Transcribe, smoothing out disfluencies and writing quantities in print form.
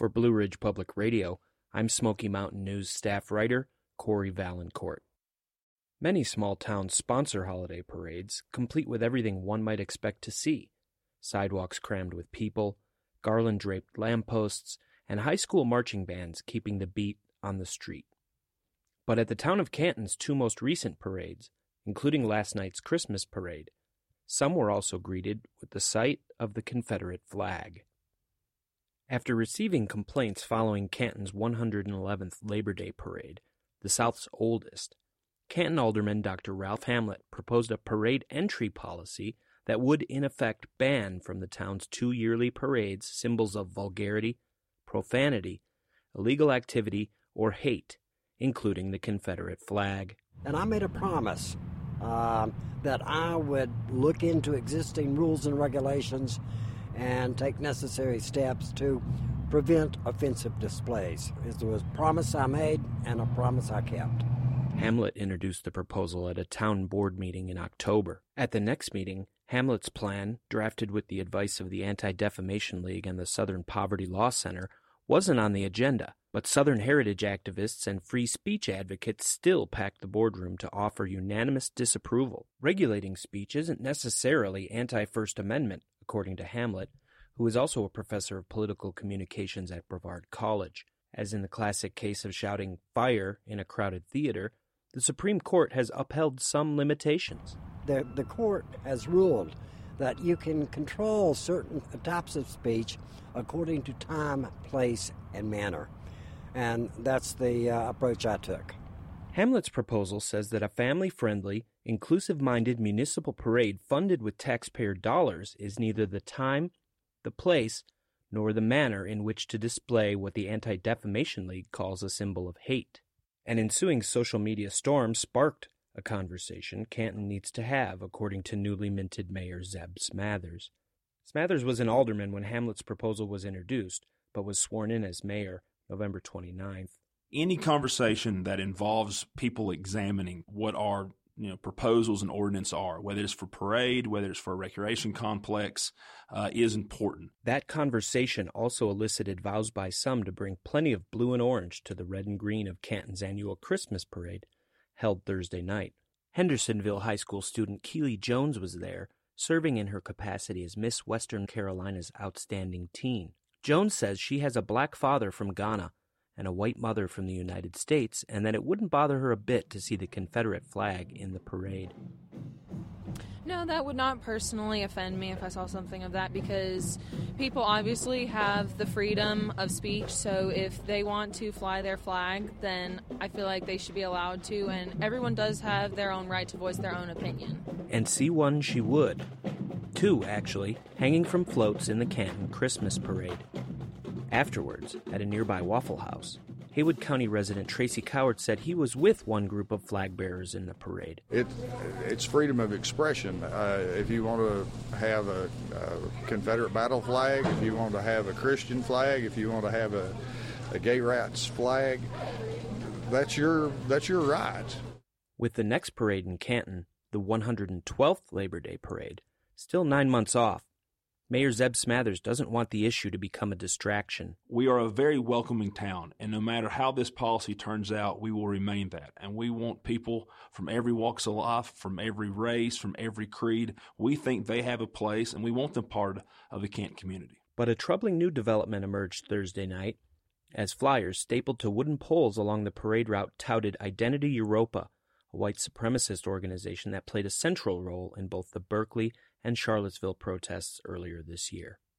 For Blue Ridge Public Radio, I'm Smoky Mountain News staff writer Corey Valancourt. Many small towns sponsor holiday parades, complete with everything one might expect to see. Sidewalks crammed with people, garland-draped lampposts, and high school marching bands keeping the beat on the street. But at the town of Canton's two most recent parades, including last night's Christmas parade, some were also greeted with the sight of the Confederate flag. After receiving complaints following Canton's 111th Labor Day parade, the South's oldest, Canton Alderman Dr. Ralph Hamlet proposed a parade entry policy that would in effect ban from the town's two yearly parades symbols of vulgarity, profanity, illegal activity, or hate, including the Confederate flag. And I made a promise that I would look into existing rules and regulations and take necessary steps to prevent offensive displays. It was a promise I made and a promise I kept. Hamlet introduced the proposal at a town board meeting in October. At the next meeting, Hamlet's plan, drafted with the advice of the Anti-Defamation League and the Southern Poverty Law Center, wasn't on the agenda, but Southern heritage activists and free speech advocates still packed the boardroom to offer unanimous disapproval. Regulating speech isn't necessarily anti-First Amendment, according to Hamlet, who is also a professor of political communications at Brevard College. As in the classic case of shouting "fire" in a crowded theater, the Supreme Court has upheld some limitations. The court has ruled that you can control certain types of speech according to time, place, and manner. And that's the approach I took. Hamlet's proposal says that a family-friendly, inclusive-minded municipal parade funded with taxpayer dollars is neither the time, the place, nor the manner in which to display what the Anti-Defamation League calls a symbol of hate. An ensuing social media storm sparked a conversation Canton needs to have, according to newly minted Mayor Zeb Smathers. Smathers was an alderman when Hamlet's proposal was introduced, but was sworn in as mayor November 29th. Any conversation that involves people examining what our proposals and ordinance are, whether it's for parade, whether it's for a recreation complex, is important. That conversation also elicited vows by some to bring plenty of blue and orange to the red and green of Canton's annual Christmas parade, held Thursday night. Hendersonville High School student Keely Jones was there, serving in her capacity as Miss Western Carolina's Outstanding Teen. Jones says she has a black father from Ghana and a white mother from the United States, and that it wouldn't bother her a bit to see the Confederate flag in the parade. No, that would not personally offend me if I saw something of that, because people obviously have the freedom of speech, so if they want to fly their flag, then I feel like they should be allowed to, and everyone does have their own right to voice their own opinion. And see one she would. Two, actually, hanging from floats in the Canton Christmas parade. Afterwards, at a nearby Waffle House, Haywood County resident Tracy Cowart said he was with one group of flag bearers in the parade. It's freedom of expression. If you want to have a Confederate battle flag, if you want to have a Christian flag, if you want to have a gay rights flag, that's your right. With the next parade in Canton, the 112th Labor Day parade, still 9 months off, Mayor Zeb Smathers doesn't want the issue to become a distraction. We are a very welcoming town, and no matter how this policy turns out, we will remain that. And we want people from every walks of life, from every race, from every creed. We think they have a place, and we want them part of the Canton community. But a troubling new development emerged Thursday night as flyers stapled to wooden poles along the parade route touted Identity Europa, a white supremacist organization that played a central role in both the Berkeley and Charlottesville protests earlier this year.